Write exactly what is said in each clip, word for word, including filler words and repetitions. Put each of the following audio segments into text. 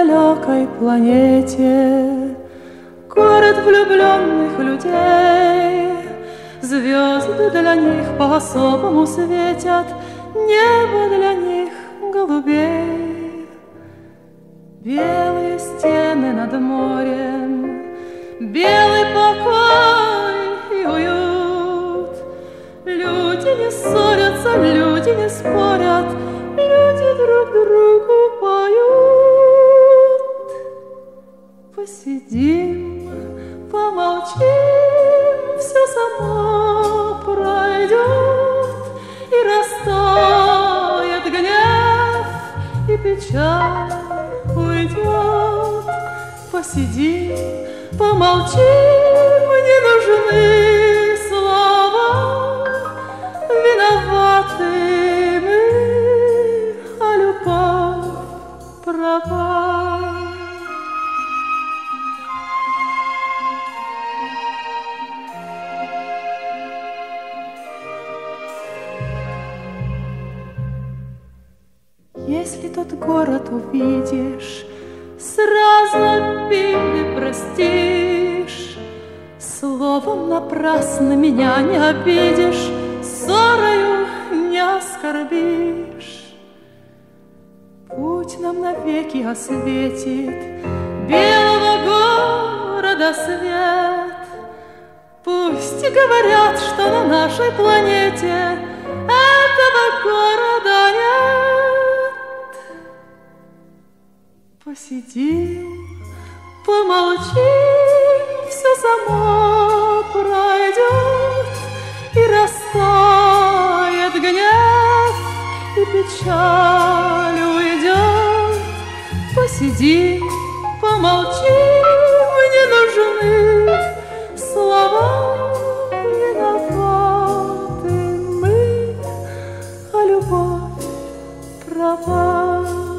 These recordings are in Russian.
далекой планете, город влюбленных людей. Звезды для них по-особому светят, небо для них голубей. Белые стены над морем, белый покой и уют. Люди не ссорятся, люди не спорят, люди друг другу поют. Посидим, помолчим, все само пройдет, и растает гнев, и печаль уйдет. Посидим, помолчим, не нужны слова, виноваты мы, а любовь права. Если тот город увидишь, сразу обиды простишь. Словом напрасно меня не обидишь, ссорою не оскорбишь. Путь нам навеки осветит белого города свет. Пусть говорят, что на нашей планете этого города нет. Посидим, помолчим, все само пройдет, и растает гнев, и печаль уйдет. Посидим, помолчим, не нужны слова, виноваты мы, а любовь права.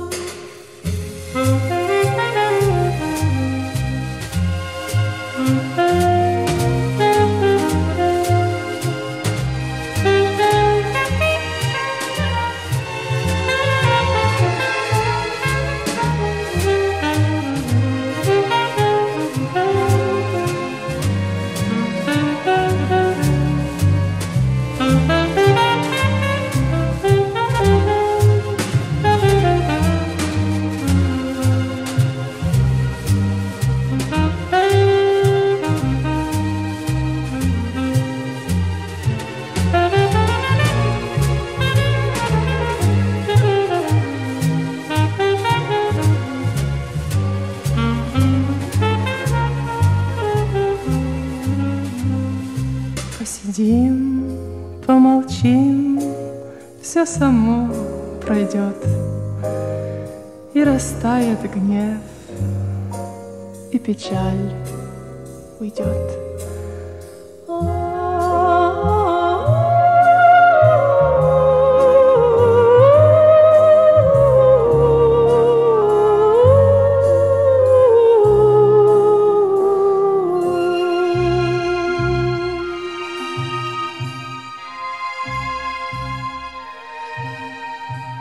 Посидим, помолчим, все само пройдет, и растает гнев, и печаль уйдет.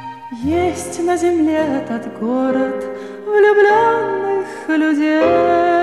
Есть на земле этот город влюбленных людей.